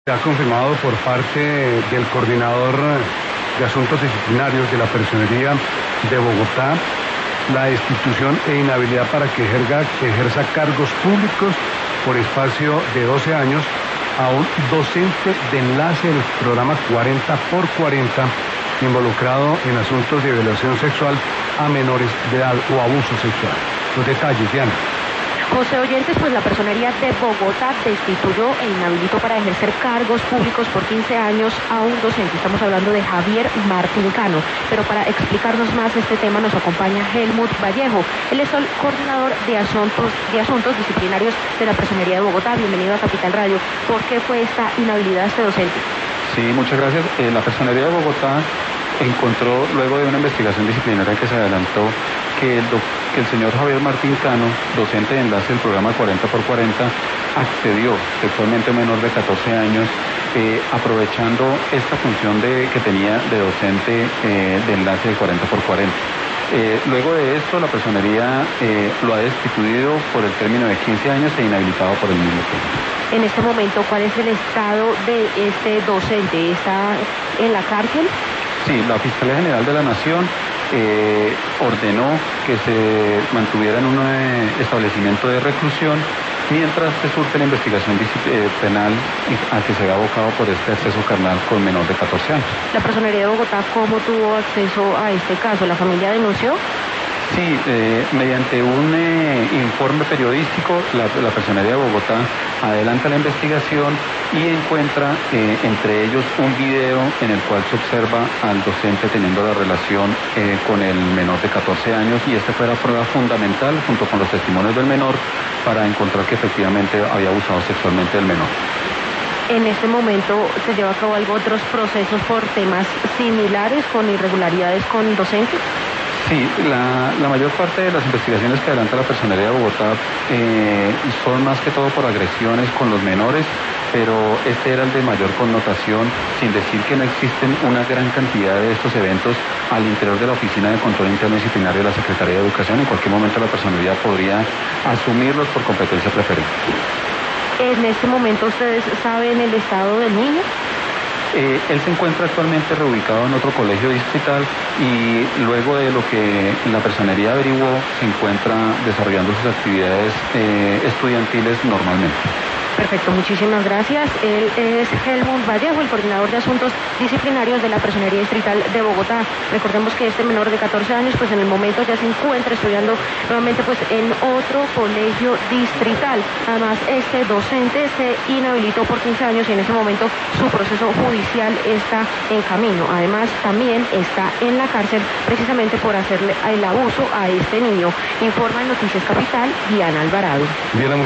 Se ha confirmado por parte del coordinador de asuntos disciplinarios de la Personería de Bogotá la destitución e inhabilidad para que ejerza cargos públicos por espacio de 12 años a un docente de enlace del programa 40x40 involucrado en asuntos de violación sexual a menores de edad o abuso sexual. Los detalles, Diana. José Oyentes, pues la Personería de Bogotá destituyó e inhabilitó para ejercer cargos públicos por 15 años a un docente. Estamos hablando de Javier Martín Cano. Pero para explicarnos más este tema nos acompaña Helmut Vallejo. Él es el coordinador de asuntos disciplinarios de la Personería de Bogotá. Bienvenido a Capital Radio. ¿Por qué fue esta inhabilidad a este docente? Sí, muchas gracias. La Personería de Bogotá encontró, luego de una investigación disciplinaria que se adelantó, que el señor Javier Martín Cano, docente de enlace del programa 40x40, accedió sexualmente a un menor de 14 años, aprovechando esta función que tenía de docente de enlace del 40x40. Luego de esto, la Personería lo ha destituido por el término de 15 años e inhabilitado por el mismo tiempo. En este momento, ¿cuál es el estado de este docente? ¿Está en la cárcel? Sí, la Fiscalía General de la Nación ordenó que se mantuviera en un establecimiento de reclusión mientras se surte la investigación penal a que se ha abocado por este acceso carnal con menor de 14 años. ¿La Personería de Bogotá cómo tuvo acceso a este caso? ¿La familia denunció? Sí, mediante un informe periodístico, la Personería de Bogotá adelanta la investigación y encuentra entre ellos un video en el cual se observa al docente teniendo la relación con el menor de 14 años, y esta fue la prueba fundamental junto con los testimonios del menor para encontrar que efectivamente había abusado sexualmente del menor. En este momento se lleva a cabo otros procesos por temas similares con irregularidades con docentes. Sí, la mayor parte de las investigaciones que adelanta la Personería de Bogotá son más que todo por agresiones con los menores, pero este era el de mayor connotación, sin decir que no existen una gran cantidad de estos eventos al interior de la Oficina de Control Interno Disciplinario de la Secretaría de Educación. En cualquier momento la Personería podría asumirlos por competencia preferente. En este momento, ¿ustedes saben el estado del niño? Él se encuentra actualmente reubicado en otro colegio distrital y luego de lo que la Personería averiguó, se encuentra desarrollando sus actividades estudiantiles normalmente. Perfecto, muchísimas gracias. Él es Helmut Vallejo, el coordinador de asuntos disciplinarios de la Personería Distrital de Bogotá. Recordemos que este menor de 14 años, pues en el momento ya se encuentra estudiando nuevamente pues en otro colegio distrital. Además, este docente se inhabilitó por 15 años y en ese momento su proceso judicial está en camino. Además, también está en la cárcel precisamente por hacerle el abuso a este niño. Informa en Noticias Capital, Diana Alvarado.